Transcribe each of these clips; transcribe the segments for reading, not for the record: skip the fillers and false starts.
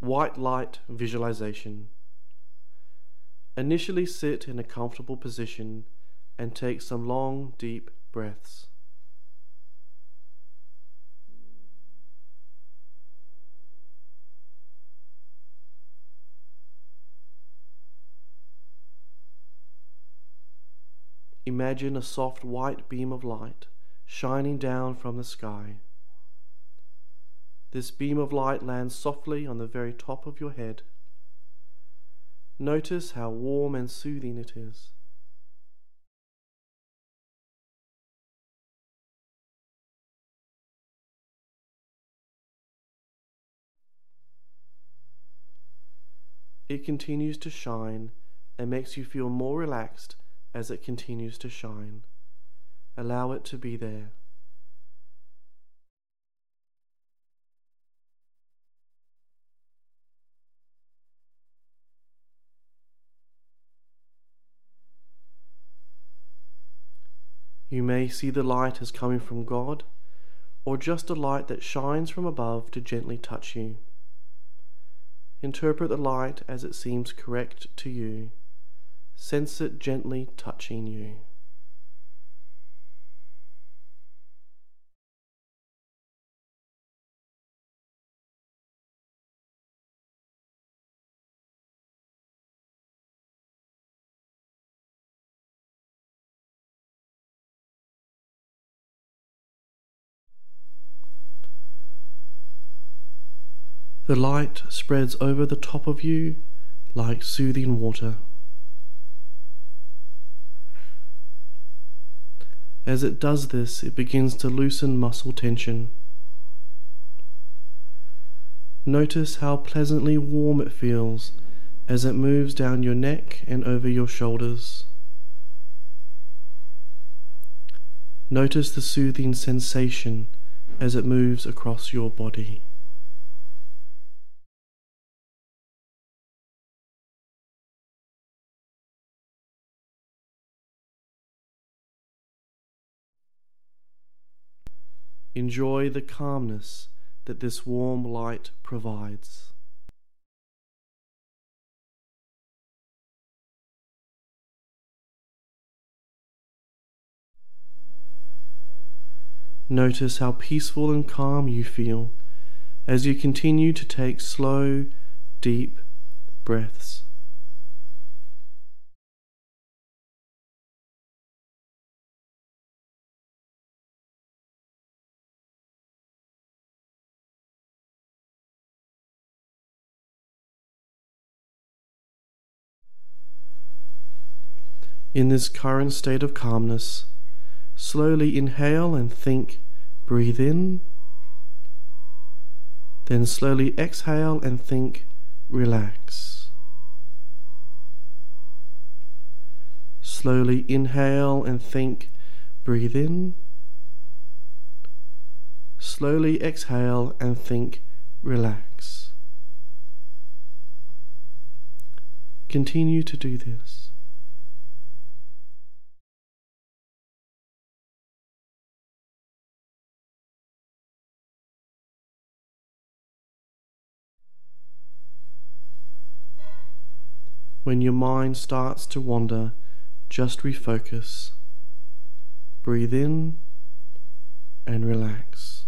White light visualization. Initially sit in a comfortable position and take some long, deep breaths. Imagine a soft white beam of light shining down from the sky. This beam of light lands softly on the very top of your head. Notice how warm and soothing it is. It continues to shine and makes you feel more relaxed as it continues to shine. Allow it to be there. You may see the light as coming from God, or just a light that shines from above to gently touch you. Interpret the light as it seems correct to you. Sense it gently touching you. The light spreads over the top of you like soothing water. As it does this, it begins to loosen muscle tension. Notice how pleasantly warm it feels as it moves down your neck and over your shoulders. Notice the soothing sensation as it moves across your body. Enjoy the calmness that this warm light provides. Notice how peaceful and calm you feel as you continue to take slow, deep breaths. In this current state of calmness, slowly inhale and think, breathe in. Then slowly exhale and think, relax. Slowly inhale and think, breathe in. Slowly exhale and think, relax. Continue to do this. When your mind starts to wander, just refocus. Breathe in and relax.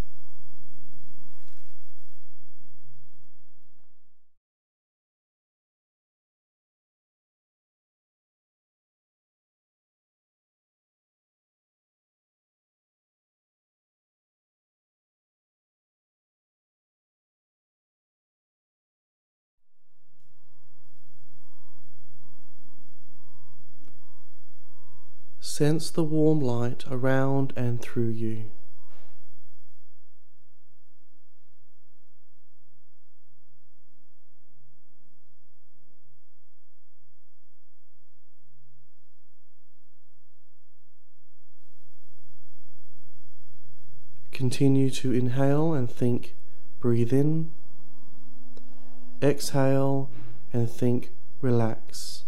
Sense the warm light around and through you. Continue to inhale and think, breathe in. Exhale and think, relax.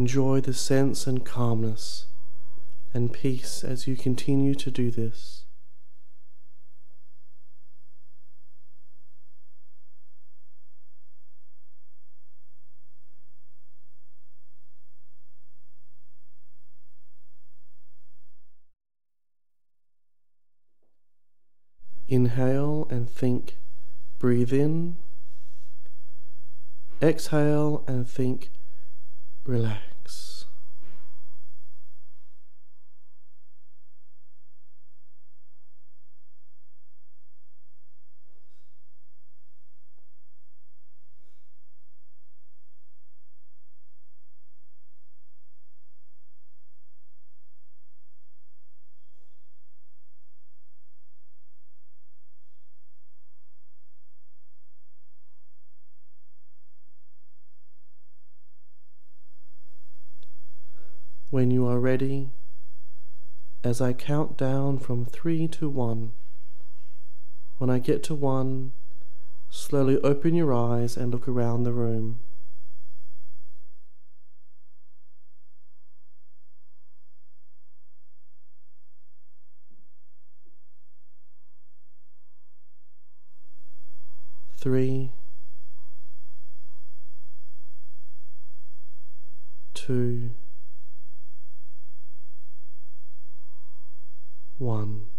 enjoy the sense and calmness and peace as you continue to do this. Inhale and think, breathe in. Exhale and think, relax. When you are ready, as I count down from 3 to 1, when I get to 1, slowly open your eyes and look around the room. 3, 2, 1.